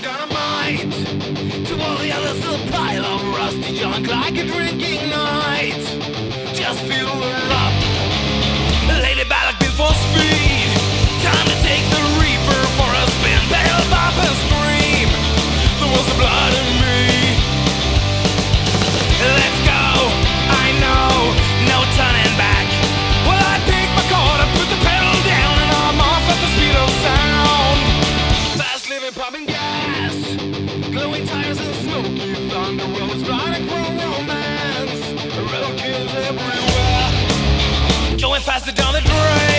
dynamite. To all the others, a pile of rusty junk like a drinking night. Just fill her up, Lady Balak built for speed. Time to take the Reaper for a spin. Pedal, bop and scream. There was the blood in me. Let's go, I know, no turning back. Well, I pick my cord and put the pedal down, and I'm off at the speed of sound. Fast living, pumping gas, glowing tires and smoky thunder roads, riding from romance, roadkills everywhere, going faster down the drain.